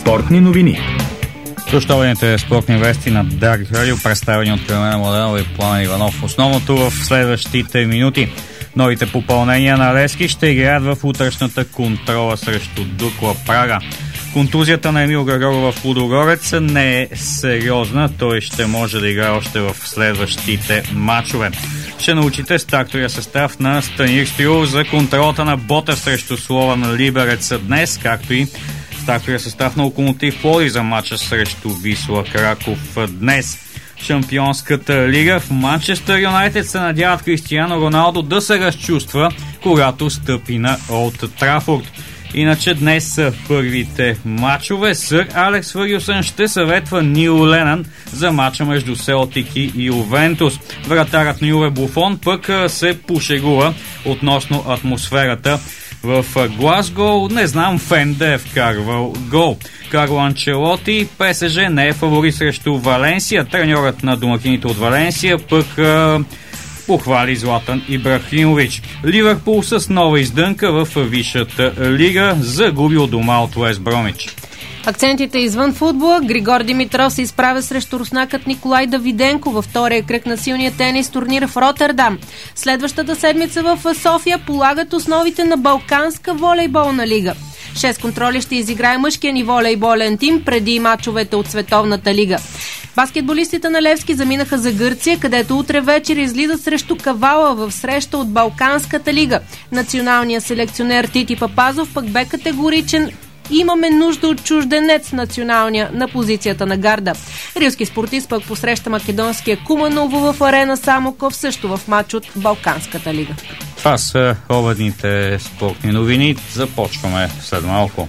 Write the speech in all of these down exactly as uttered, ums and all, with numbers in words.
Спортни новини. Съобщаваните спортни вести на Дарик Радио, представени от Кремена Младенова и Пламен Иванов. Основното в следващите минути. Новите попълнения на Левски ще играят в утрешната контрола срещу Дукла Прага. Контузията на Емил Григоров в Лудогорец не е сериозна. Той ще може да играе още в следващите матчове. Ще научите стартовия състав на Станимир Стоилов за контролата на Ботев срещу Слован Либерец днес, както и стартовия състав на Локомотив Пловдив за матча срещу Висла Краков днес. Шампионската лига в Манчестър Юнайтед се надяват Кристиано Роналдо да се разчувства, когато стъпи на Олд Трафорд. Иначе днес са първите матчове. Сър Алекс Фъргюсън ще съветва Нил Ленън за матча между Селтик и Ювентус. Вратарът на Юве Буфон пък се пошегува относно атмосферата в Глазго. Не знам фен да е вкарвал гол. Карло Анчелоти, ПСЖ не е фаворит срещу Валенсия. Треньорът на домакините от Валенсия пък похвали Златан Ибрахимович. Ливърпул с нова издънка в Висшата лига загуби от дома от Уест Бромич. Акцентите извън футбола. Григор Димитров се изправя срещу руснакът Николай Давиденко във втория кръг на силния тенис турнир в Роттердам. Следващата седмица в София полагат основите на Балканска волейболна лига. Шест контроли ще изиграе мъжкия ни волейболен тим преди мачовете от Световната лига. Баскетболистите на Левски заминаха за Гърция, където утре вечер излизат срещу Кавала в среща от Балканската лига. Националният селекционер Тити Папазов пък бе категоричен: имаме нужда от чужденец националния на позицията на гарда. Рилски спортист пък посреща македонския Куманово в Арена Самоков, също в матч от Балканската лига. Това са обедните спортни новини. Започваме след малко.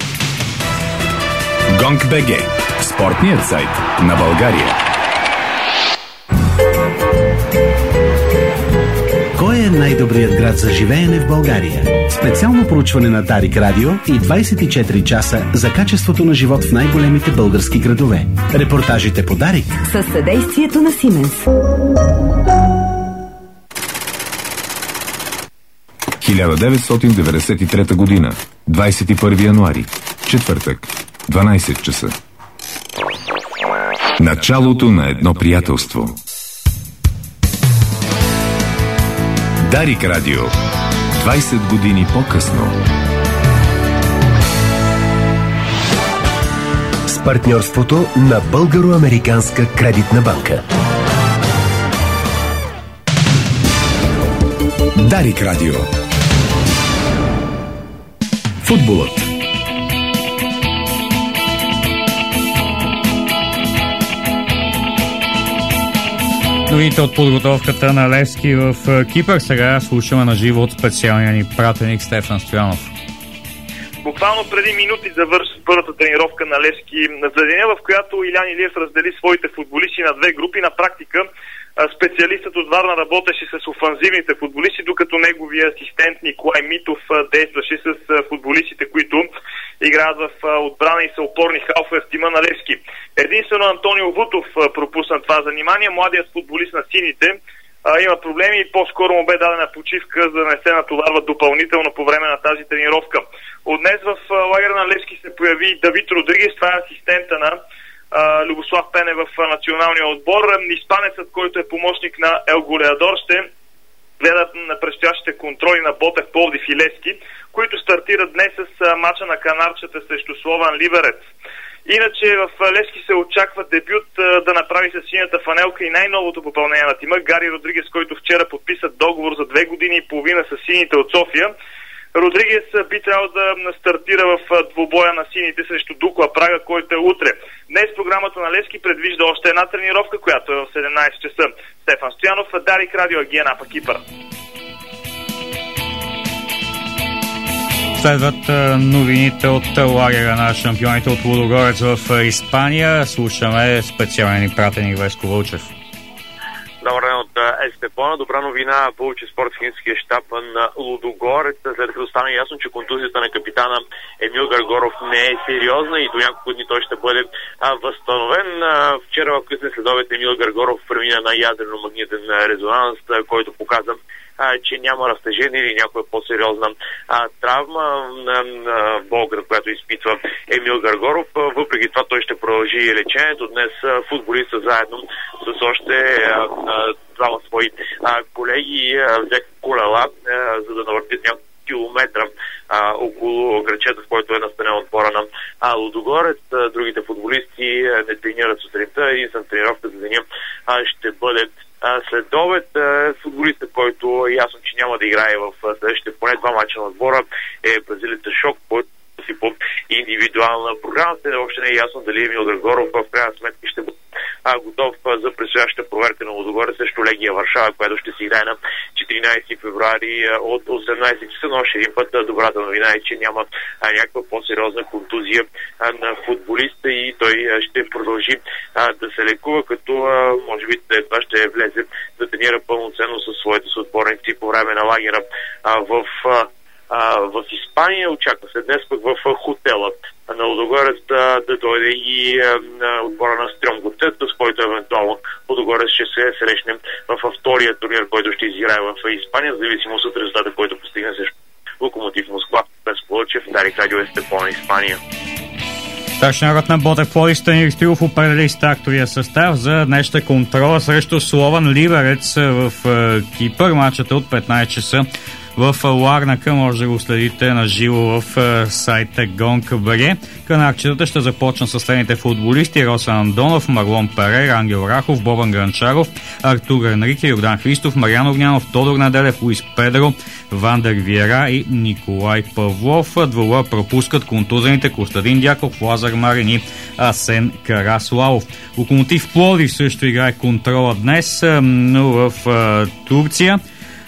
Гонг БГ. Спортният сайт на България. Кой е най-добрият град за живеене в България? Специално проучване на Дарик Радио и двайсет и четири часа за качеството на живот в най-големите български градове. Репортажите по Дарик със съдействието на Сименс. хиляда деветстотин деветдесет и трета година, двайсет и първи януари, четвъртък, дванайсет часа. Началото на едно приятелство. Дарик Радио. двайсет години по-късно. С партньорството на Българо-американска кредитна банка. Дарик Радио. Футболът. Новините от подготовката на Левски в Кипър. Сега слушаме на живо от специалния ни пратеник Стефан Стоянов. Буквално преди минути завърши първата тренировка на Левски за деня, в която Илян Илиев раздели своите футболисти на две групи. На практика специалистът от Варна работеше с офанзивните футболисти, докато неговия асистент Николай Митов действаше с футболистите, които играят в отбрана и са опорни халфове в тима на Левски. Единствено Антонио Вутов пропусна това занимание. Младият футболист на сините а, има проблеми и по-скоро му бе дадена почивка, за да не се натоварват допълнително по време на тази тренировка. От днес в лагера на Левски се появи Давид Родригес, това е асистента на а, Любослав Пене в националния отбор. Испанецът, който е помощник на Ел Голеадор, ще гледат на предстоящите контроли на Ботев, Пловдив и Левски, които стартират днес с мача на канарчета срещу Слован Либерец. Иначе в Левски се очаква дебют да направи с синята фанелка и най-новото попълнение на тима Гари Родригес, който вчера подписа договор за две години и половина с сините от София. Родригес би трябвало да стартира в двубоя на сините срещу Дукла Прага, който е утре. Днес програмата на Левски предвижда още една тренировка, която е в седемнайсет часа. Стефан Стоянов, Дарик Радио, Агиена Апа, Кипър. Следват новините от лагера на шампионите от Лудогорец в Испания. Слушаме специален ни пратеник Веско Вълчев. Добър ден от Естепона. Добра новина получи спортсхинския щаб на Лудогорец, след като стана ясно, че контузията на капитана Емил Григоров не е сериозна и до няколко дни той ще бъде а, възстановен. А, вчера в късен следобед Емил Григоров премина на ядрено-магнитен резонанс, който показа а, че няма разтежение или някоя по-сериозна а, травма на, на болката, която изпитва Емил Гаргоров. Въпреки това той ще продължи лечението. Днес футболиста заедно с още а, а, двама свои а, колеги а, взеха колела, а, за да навъртят няколко километра а, около грачето, в който е настанен отбора на а, Лудогорец. А, другите футболисти а, не тренират сутринта. Единствена тренировка за деня а, ще бъде а, след обед. А, футболистът, който е ясно, че няма да играе в следващите поне два мача на отбора, е бразилеца Шок, който си по индивидуална програма. Въобще не е ясно дали Емил Гаргоров в крайна сметка ще бъде а, готов а, за предстоящата проверка на Лудогорец срещу Легия Варшава, която ще се играе на четиринайсети февруари а, от осемнайсет часа. Но още един път а, добрата новина е, че няма а, някаква по-сериозна контузия а, на футболиста и той а, ще продължи а, да се лекува, като а, може би това ще влезе да тренира пълноценно със своите съотборници по време на лагера а, в а, А, в Испания. Очаква се днес пък в хотела на Лудогорец да, да дойде и а, на отбора на Стрьомготет, с който евентуално Лудогорец ще се срещне в втория турнир, който ще изиграе в Испания, в зависимост от резултата, който постигне срещу Локомотив Москва. Без Плочев, Дарик Радио Естепона, Испания. Старшинарът на Ботев Пловдив Станимир Стоилов определи стартовия състав за днешната контрола срещу Слован Liberec в Кипър. Матчът е от петнайсет часа в Ларнака. Може да го следите на живо в сайта Гонка.бг. Канакчетата ще започнат с следните футболисти: Росен Андонов, Марлон Перер, Ангел Рахов, Бобан Гранчаров, Артур Енрике, Йордан Христов, Мариан Огнянов, Тодор Неделев, Луис Педро, Вандер Виера и Николай Павлов. Двола пропускат контузените Костадин Дяков, Лазар Марин и Асен Караславов. Локомотив Пловдив също играе контрола днес, но в Турция.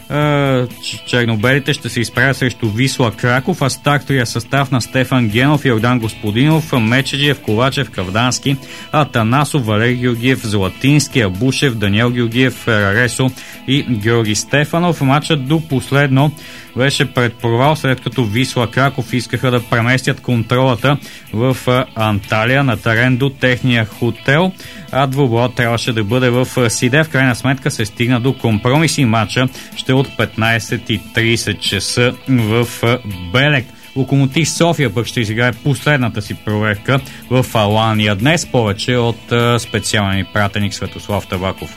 Чернобелите ще се изправят срещу Висла Краков, а стартовия състав на Стефан Генов, Йордан Господинов, Мечеджиев, Ковачев, Кавдански, Атанасов, Валерий Георгиев, Златински, Абушев, Даниел Георгиев, Фераресо и Георги Стефанов. Матчът до последно беше пред провал, след като Висла Краков искаха да преместят контролата в Анталия на терен до техния хотел, а двубоят трябваше да бъде в Сиде. В крайна сметка се стигна до компромис и матча ще от петнайсет и трийсет часа в Белек. Локомотив София пък ще изиграе последната си проверка в Алания днес. Повече от специален пратеник Светослав Табаков.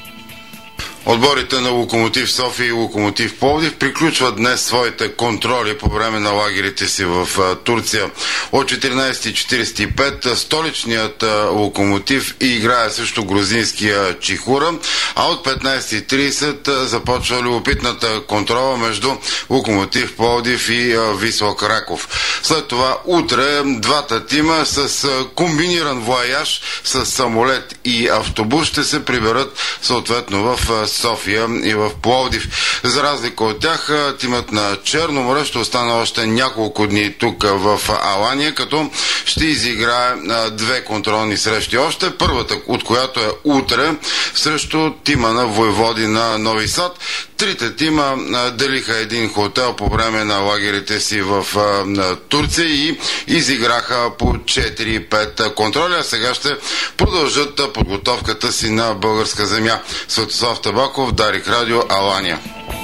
Отборите на Локомотив София и Локомотив Пловдив приключват днес своите контроли по време на лагерите си в Турция. От четиринайсет и четирийсет и пет столичният Локомотив играе срещу грузинския Чихура, а от петнайсет и трийсет започва любопитната контрола между Локомотив Пловдив и Висла Краков. След това утре двата тима с комбиниран вояж с самолет и автобус ще се приберат съответно в София и в Пловдив. За разлика от тях, тимът на Черноморе ще остане още няколко дни тук в Алания, като ще изиграе две контролни срещи още. Първата от която е утре срещу тима на Войводина Нови Сад. Трите тима делиха един хотел по време на лагерите си в Турция и изиграха по четири-пет контроли, а сега ще продължат подготовката си на българска земя. Светослав Табаков, Дарик Радио, Алания.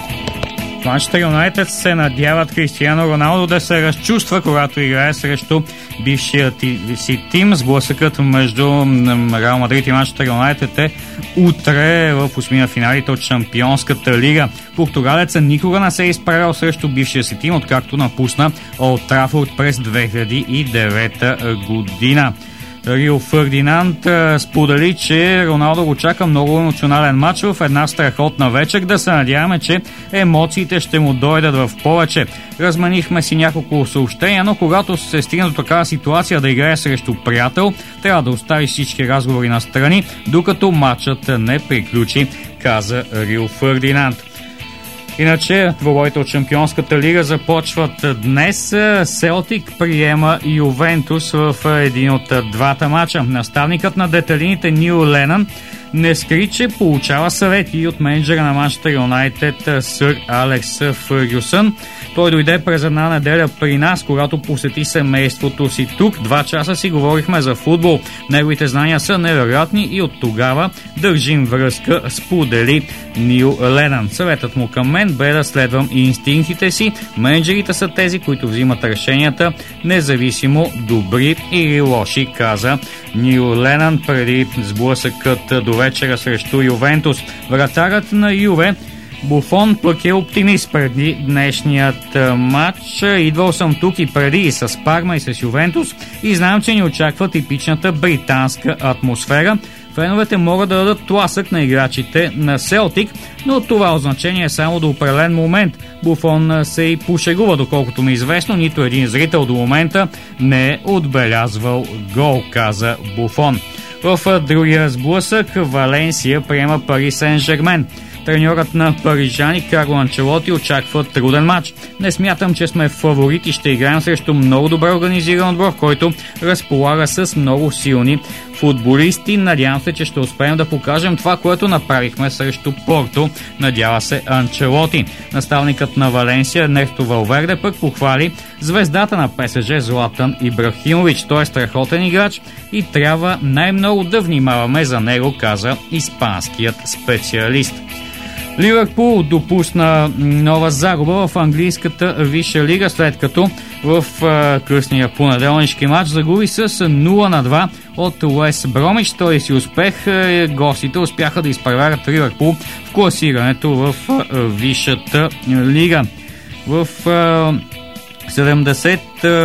Манчестър Юнайтед се надяват Кристиано Роналдо да се разчувства, когато играе срещу бившия си тим. Сблъсъкът между Реал Мадрид и Манчестър Юнайтед е утре в осмина финалите от Шампионската лига. Португалецът никога не се е изправил срещу бившия си тим, откакто напусна Олд Трафорд през две хиляди и девета година. Рио Фердинанд сподели, че Роналдо го чака много емоционален матч в една страхотна вечер. Да се надяваме, че емоциите ще му дойдат в повече. Разменихме си няколко съобщения, но когато се стигне до такава ситуация да играе срещу приятел, трябва да остави всички разговори на страни, докато матчът не приключи, каза Рио Фердинанд. Иначе двобоите от Шампионската лига започват днес. Селтик приема Ювентус в един от двата мача. Наставникът на детелините Нил Ленън не скри, че получава съвети от менеджера на Манчестър Юнайтед сър Алекс Фъргюсън. Той дойде през една неделя при нас, когато посети семейството си тук. Два часа си говорихме за футбол. Неговите знания са невероятни и от тогава държим връзка, сподели Нил Ленън. Съветът му към мен бе да следвам инстинктите си. Менеджерите са тези, които взимат решенията, независимо добри или лоши, каза Нил Ленън преди сблъсъкът до вечера срещу Ювентус. Вратарът на Юве Буфон пък е оптимист преди днешният матч. Идвал съм тук и преди и с Парма, и с Ювентус и знам, че ни очаква типичната британска атмосфера. Феновете могат да дадат тласък на играчите на Селтик, но това означение е само до определен момент. Буфон се и пошегува, доколкото ми е известно. Нито един зрител до момента не е отбелязвал гол, каза Буфон. В другия сблъсък Валенсия приема Пари Сен-Жермен. Треньорът на парижани Карло Анчелоти очаква труден матч. Не смятам, че сме фаворити. Ще играем срещу много добре организиран отбор, който разполага с много силни футболисти. Надявам се, че ще успеем да покажем това, което направихме срещу Порто, надява се Анчелоти. Наставникът на Валенсия Ернесто Валверде пък похвали звездата на ПСЖ Златан Ибрахимович. Той е страхотен играч и трябва най-много да внимаваме за него, каза испанският специалист. Ливърпул допусна нова загуба в английската Висша лига, след като в а, късния понеделнишки матч загуби с нула на два от Уест Бромич. Този си успех е, гостите успяха да изпреварят Ливърпул в класирането в а, Висшата лига. В а, седемдесет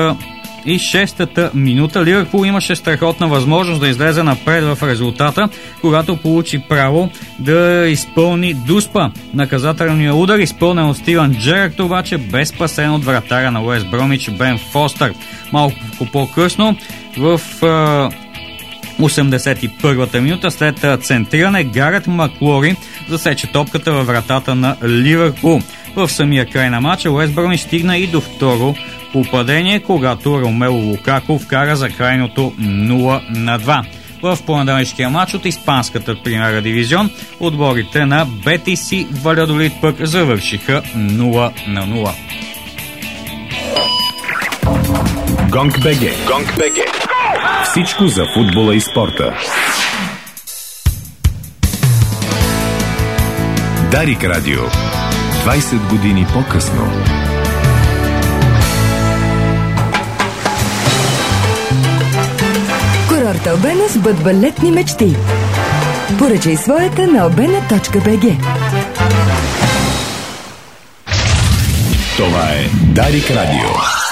и шестата минута Ливърпул имаше страхотна възможност да излезе напред в резултата, когато получи право да изпълни дуспа. Наказателният удар, изпълнен от Стивън Джерард, обаче без спасен от вратаря на Уест Бромич Бен Фостър. Малко по-късно в осемдесет и първата минута след центриране Гарет Маклори засече топката във вратата на Ливърпул. В самия край на матча Уест Бромич стигна и до второ попадение, когато Ромело Лукако вкара за крайното нула на два. В понеделнишкия матч от испанската премиера дивизион отборите на Бетис и Валядолид пък завършиха нула на нула. Гонг БГ. Гонг БГ. Всичко за футбола и спорта. Дарик Радио. двайсет години по-късно. Курорт Албена с бъдва летни мечти. Поръчай своята на албена точка би джи. Това е Дарик Радио.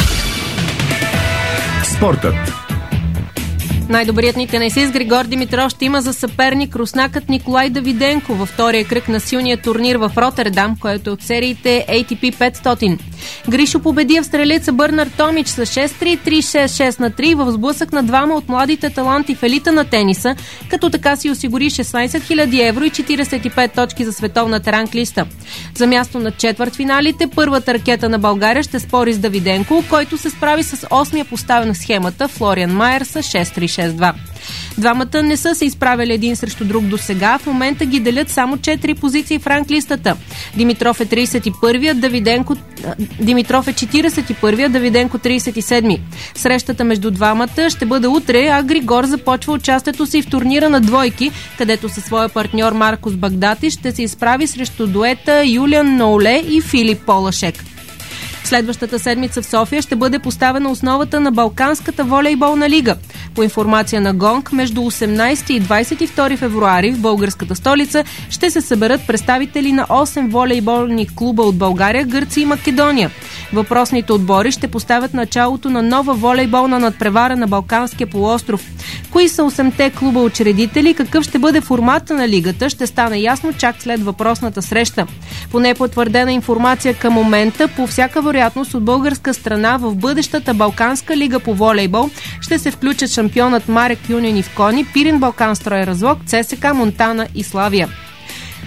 Спортът. Най-добрият ни тенисист Григор Димитров ще има за съперник руснакът Николай Давиденко във втория кръг на силния турнир в Ротердам, който е от сериите Ей Ти Пи петстотин. Гришо победи австралиеца Бърнар Томич с шест три, три шест, шест на три в сблъсък на двама от младите таланти в елита на тениса, като така си осигури шестнайсет хиляди евро и четирийсет и пет точки за световната ранглиста. За място на четвъртфиналите първата ракета на България ще спори с Давиденко, който се справи с осмия поставен на схемата Флориан Майер с шест три, шест два. Двамата не са се изправили един срещу друг до сега. В момента ги делят само четири позиции в ранглистата. Димитров е трийсет и първи, Давиденко... Димитров е четирийсет и първи, Давиденко трийсет и седми. Срещата между двамата ще бъде утре, а Григор започва участието си в турнира на двойки, където със своя партньор Маркос Багдати ще се изправи срещу дуета Юлиан Ноуле и Филип Полашек. Следващата седмица в София ще бъде поставена основата на Балканската волейболна лига. По информация на Гонг, между осемнайсети и двайсет и втори февруари в българската столица ще се съберат представители на осем волейболни клуба от България, Гърция и Македония. Въпросните отбори ще поставят началото на нова волейболна надпревара на Балканския полуостров. Кои са осемте клуба учредители, какъв ще бъде формата на лигата, ще стане ясно чак след въпросната среща. По непотвърдена информация към момента, по всяка вероятност от българска страна в бъдещата Балканска лига по волейбол ще се включат шампионът Марек Юнин Ивкони, Пирин Балкан Строй Разлог, ЦСКА Монтана и Славия.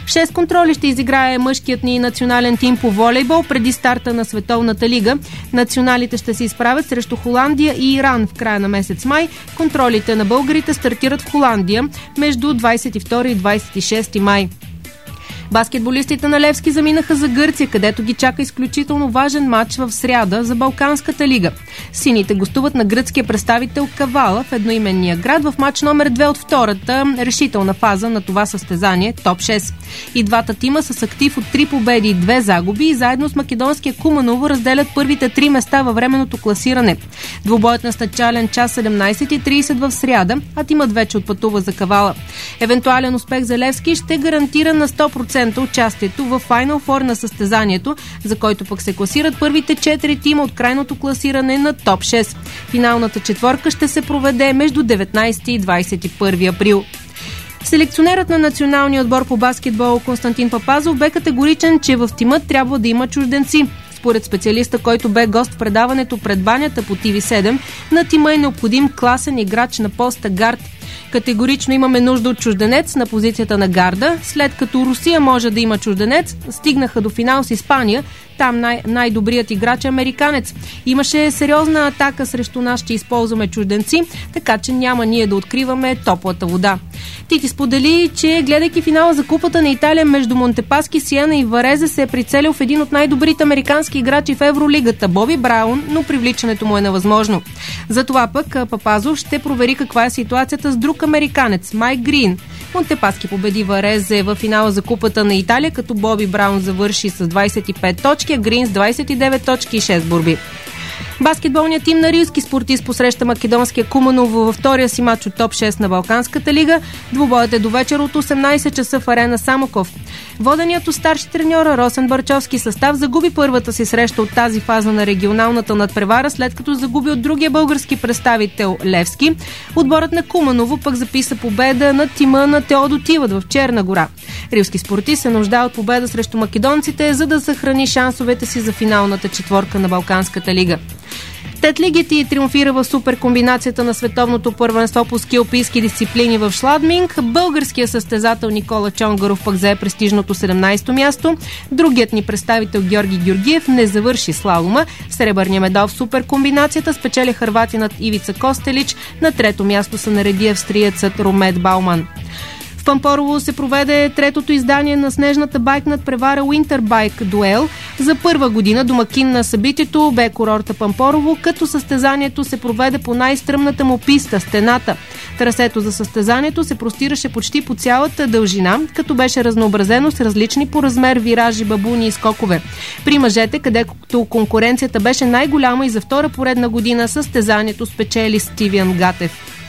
Шест контроли ще изиграе мъжкият ни национален тим по волейбол преди старта на Световната лига. Националите ще се изправят срещу Холандия и Иран в края на месец май. Контролите на българите стартират в Холандия между двадесет и втори и двадесет и шести май. Баскетболистите на Левски заминаха за Гърция, където ги чака изключително важен матч в сряда за Балканската лига. Сините гостуват на гръцкия представител Кавала в едноименния град в матч номер две от втората решителна фаза на това състезание, топ шест. И двата тима с актив от три победи и две загуби и заедно с македонския Куманово разделят първите три места във временното класиране. Двубоят на начален час седемнадесет и тридесет в сряда, а тимът вече отпътува за Кавала. Евентуален успех за Левски ще гарантира на сто процента участието в Final Four на състезанието, за който пък се класират първите четири тима от крайното класиране на топ шест. Финалната четворка ще се проведе между деветнадесети и двадесет и първи април. Селекционерът на националния отбор по баскетбол Константин Папазов бе категоричен, че в тима трябва да има чужденци. Според специалиста, който бе гост в предаването пред банята по Ти Ви седем, на тима е необходим класен играч на поста гард. Категорично имаме нужда от чужденец на позицията на гарда. След като Русия може да има чужденец, стигнаха до финал с Испания. Там най- най-добрият играч е американец. Имаше сериозна атака срещу нас, че използваме чужденци, така че няма ние да откриваме топлата вода. Тити сподели, че гледайки финала за Купата на Италия между Монтепаски, Сиена и Варезе, се е прицелил в един от най-добрите американски играчи в Евролигата, Боби Браун, но привличането му е невъзможно. Затова пък Папазов ще провери каква е ситуацията с друг американец, Майк Грин. Монтепаски победи Варезе във финала за Купата на Италия, като Боби Браун завърши с двадесет и пет точки, а Грин с двадесет и девет точки и шест борби. Баскетболният тим на рилски спортист посреща македонския Куманово във втория си матч от топ шест на Балканската лига. Двубоят е до вечер от осемнадесет часа в арена Самоков. Воденият от старши треньора Росен Барчовски състав загуби първата си среща от тази фаза на регионалната надпревара, след като загуби от другия български представител Левски. Отборът на Куманово пък записа победа на тима на Теодо Тивът в Черна гора. Рилски спортист се нуждае от победа срещу македонците, за да съхрани шансовете си за финалната четворка на Балканската лига. Тет Лигети триумфира в суперкомбинацията на световното първенство по ски алпийски дисциплини в Шладминг. Българският състезател Никола Чонгаров пък зае престижното седемнадесето място. Другият ни представител Георги Георгиев не завърши слалома. Сребърния медал в суперкомбинацията спечели хърватинът Ивица Костелич. На трето място се нареди австриецът Ромет Бауман. В Пампорово се проведе третото издание на снежната байк надпревара Winter Bike Duel. За първа година домакин на събитието бе курорта Пампорово, като състезанието се проведе по най-стръмната му писта – Стената. Трасето за състезанието се простираше почти по цялата дължина, като беше разнообразено с различни по размер виражи, бабуни и скокове. При мъжете, където конкуренцията беше най-голяма и за втора поредна година, състезанието спечели Стивиан Гатев.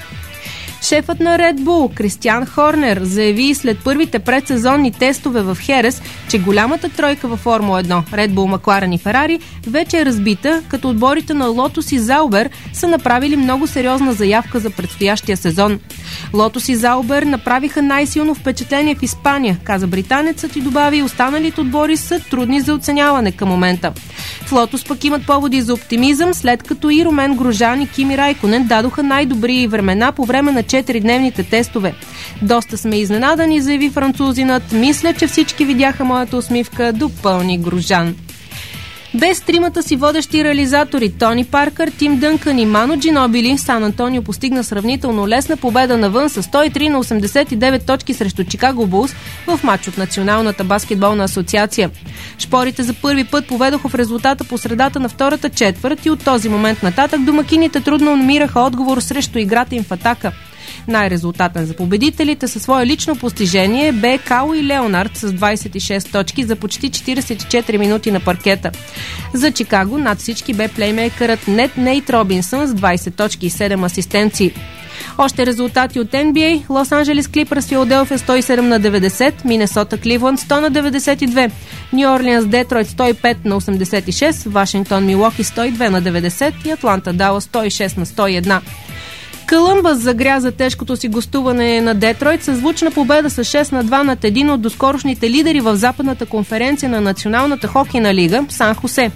Шефът на Red Bull, Кристиан Хорнер, заяви след първите предсезонни тестове в Херес, че голямата тройка във Формула едно, Red Bull, Макларен и Ферари, вече е разбита, като отборите на Лотос и Заубер са направили много сериозна заявка за предстоящия сезон. Лотос и Заубер направиха най-силно впечатление в Испания, каза британецът и добави, останалите отбори са трудни за оценяване към момента. В Лотос пък имат поводи за оптимизъм, след като и Румен Грожан и Кими Райконен дадоха най-добри времена по време на четиридневните тестове. Доста сме изненадани, заяви французинът. Мисля, че всички видяха моята усмивка, допълни Грожан. Без тримата си водещи реализатори Тони Паркър, Тим Дънкън и Ману Джинобили, Сан Антонио постигна сравнително лесна победа навън с сто и три на осемдесет и девет точки срещу Чикаго Булс в матч от Националната баскетболна асоциация. Шпорите за първи път поведоха в резултата по средата на втората четвърт и от този момент нататък домакините трудно намираха отговор срещу играта им в атака. Най-резултатен за победителите със свое лично постижение бе Кауи Леонард с двадесет и шест точки за почти четиридесет и четири минути на паркета. За Чикаго над всички бе плеймейкърът Нет Нейт Робинсън с двадесет точки и седем асистенции. Още резултати от Ен Би Ей: Лос Анджелес Клипърс Филаделфия сто и седем на деветдесет, Минесота Кливланд сто на деветдесет и две, Ню Орлианс Детройт сто и пет на осемдесет и шест, Вашингтон Милуоки сто и две на деветдесет и Атланта Далас сто и шест на сто и едно. Колумбъс загря за тежкото си гостуване на Детройт със звучна победа с шест на два над един от доскорошните лидери в западната конференция на Националната хокейна лига Сан Хосе.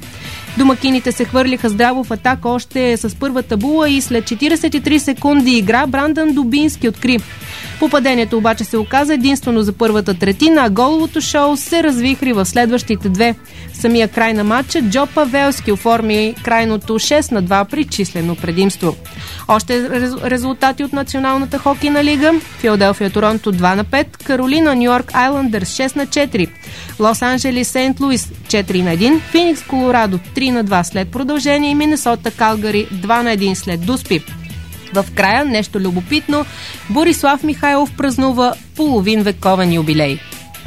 Домакините се хвърлиха здраво в атака още с първата була и след четиридесет и три секунди игра Брандан Дубински откри. Попадението обаче се оказа единствено за първата третина, а головото шоу се развихри в следващите две. В самия край на матча Джо Павелски оформи крайното шест на два при числено предимство. Още резултати от Националната хокейна лига: Филаделфия Торонто два на пет, Каролина Ню Йорк Айландърс шест на четири, Лос Анджелис Сейнт Луис четири на един, Феникс Колорадо три на два след продължение и Минесота Калгари два на един след дуспи. В края, нещо любопитно, Борислав Михайлов празнува половин вековен юбилей.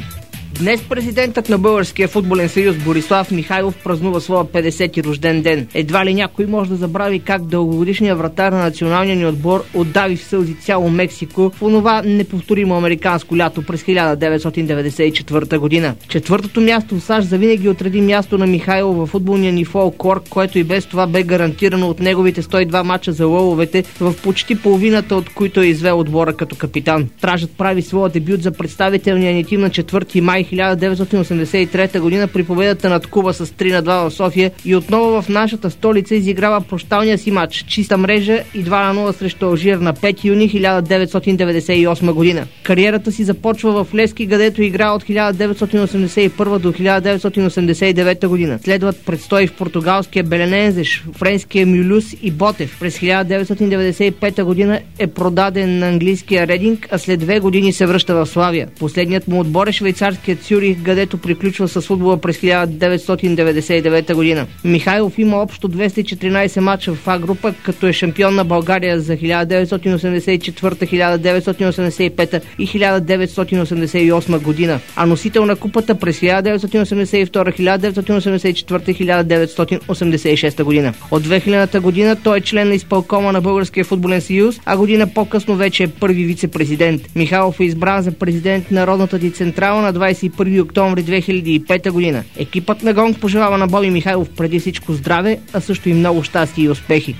Днес президентът на Българския футболен съюз Борислав Михайлов празнува своя петдесети рожден ден. Едва ли някой може да забрави как дългогодишният вратар на националния ни отбор отдави в сълзи цяло Мексико в онова неповторимо американско лято през хиляда деветстотин деветдесет и четвърта година. Четвъртото място в САЩ завинаги отреди място на Михайлов във футболния ни фолклор, което и без това бе гарантирано от неговите сто и два мача за лъвовете, в почти половината от които е извел отбора като капитан. Стражът прави своя дебют за представителния ни тим на четвърти май хиляда деветстотин осемдесет и трета година при победата над Куба с три на два в София и отново в нашата столица изиграва прощалния си матч чиста мрежа и два на нула срещу Алжир на пети юни хиляда деветстотин деветдесет и осма година. Кариерата си започва в Левски, където игра от хиляда деветстотин осемдесет и първа до хиляда деветстотин осемдесет и девета година. Следват предстои в португалския Беленензеш, френския Мюлюс и Ботев. През хиляда деветстотин деветдесет и пета година е продаден на английския Рединг, а след две години се връща в Славия. Последният му отбор е швейцарският Цюрих, където приключва с футбола през хиляда деветстотин деветдесет и девета година. Михайлов има общо двеста и четиринадесет мача в А група, като е шампион на България за хиляда деветстотин осемдесет и четвърта, хиляда деветстотин осемдесет и пета и хиляда деветстотин осемдесет и осма година, а носител на купата през хиляда деветстотин осемдесет и втора, хиляда деветстотин осемдесет и четвърта и хиляда деветстотин осемдесет и шеста година. От две хилядната година той е член на изпълкома на Българския футболен съюз, а година по-късно вече е първи вице-президент. Михайлов е избран за президент на Народната ти централа на двадесет и първи октомври две хиляди и пета година. Екипът на Гонг пожелава на Боби Михайлов преди всичко здраве, а също и много щастие и успехи.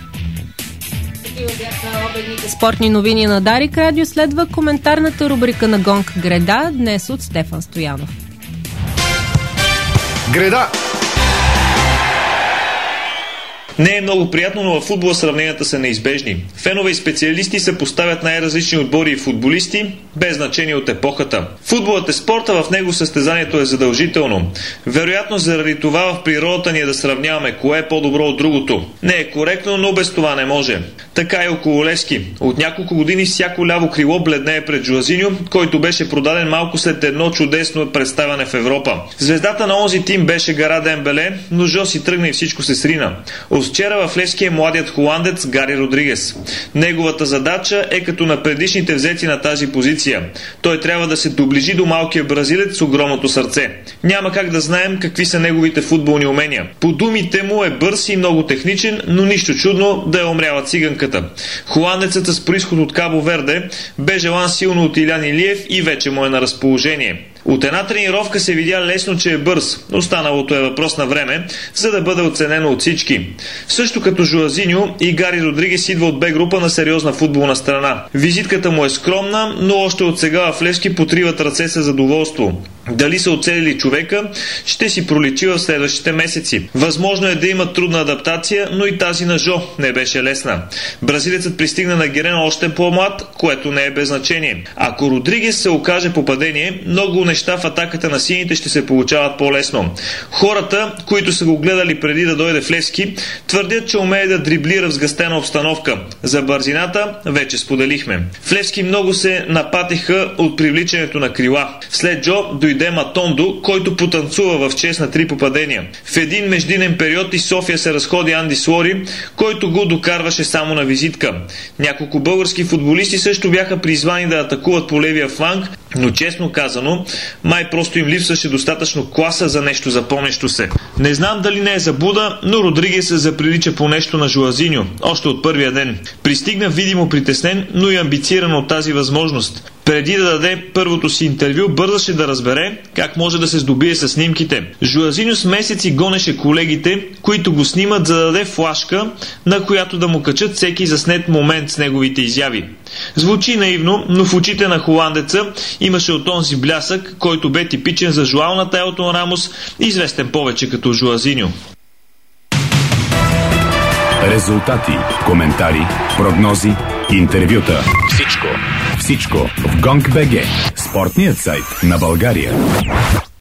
Спортни новини на Дарик Радио. Следва коментарната рубрика на Гонг Греда, днес от Стефан Стоянов. Греда! Не е много приятно, но в футбола сравненията са неизбежни. Фенове и специалисти се поставят най-различни отбори и футболисти, без значение от епохата. Футболът е спорта, в него състезанието е задължително. Вероятно заради това в природата ни е да сравняваме кое е по-добро от другото. Не е коректно, но без това не може. Така и около Левски. От няколко години всяко ляво крило бледнее пред Жуазиньо, който беше продаден малко след едно чудесно представяне в Европа. Звездата на онзи тим беше Гара Дембеле, но Жо си тръгна и всичко се срина. Вчера в Левски е младият холандец Гари Родригес. Неговата задача е като на предишните взети на тази позиция. Той трябва да се доближи до малкия бразилец с огромното сърце. Няма как да знаем какви са неговите футболни умения. По думите му е бърз и много техничен, но нищо чудно да е умряла циганката. Холандецът с произход от Кабо Верде бе желан силно от Илян Илиев и вече му е на разположение. От една тренировка се видя лесно, че е бърз. Останалото е въпрос на време, за да бъде оценено от всички. Също като Жуазиньо, и Гари Родригес идва от Б група на сериозна футболна страна. Визитката му е скромна, но още от сега в Левски потриват ръце със задоволство. Дали са оцелили човека, ще си проличи в следващите месеци. Възможно е да има трудна адаптация, но и тази на Жо не беше лесна. Бразилецът пристигна на Герена още по-млад, което не е без значение. Ако Родригес се окаже попадение, много неща в атаката на сините ще се получават по-лесно. Хората, които са го гледали преди да дойде в Левски, твърдят, че умее да дриблира в сгъстена обстановка. За бързината вече споделихме. В Левски много се напатиха от привличането на крила. След Джо дойде Матондо, който потанцува в чест на три попадения. В един междинен период и София се разходи Анди Слори, който го докарваше само на визитка. Няколко български футболисти също бяха призвани да атакуват по левия фланг, но честно казано, май просто им липсваше достатъчно класа за нещо запомнящо се. Не знам дали не е заблуда, но Родригес се заприлича по нещо на Жуазиньо, още от първия ден. Пристигна видимо притеснен, но и амбициран от тази възможност. Преди да даде първото си интервю, бързаше да разбере как може да се здобие с снимките. Жуазиньо с месеци гонеше колегите, които го снимат, за да даде флашка, на която да му качат всеки заснет момент с неговите изяви. Звучи наивно, но в очите на холандеца имаше от онзи блясък, който бе типичен за Жуал Натайлтон Рамос, известен повече като Жуазиньо. Резултати, коментари, прогнози, интервюта. Всичко. Всичко в Гонг.бг. Спортният сайт на България.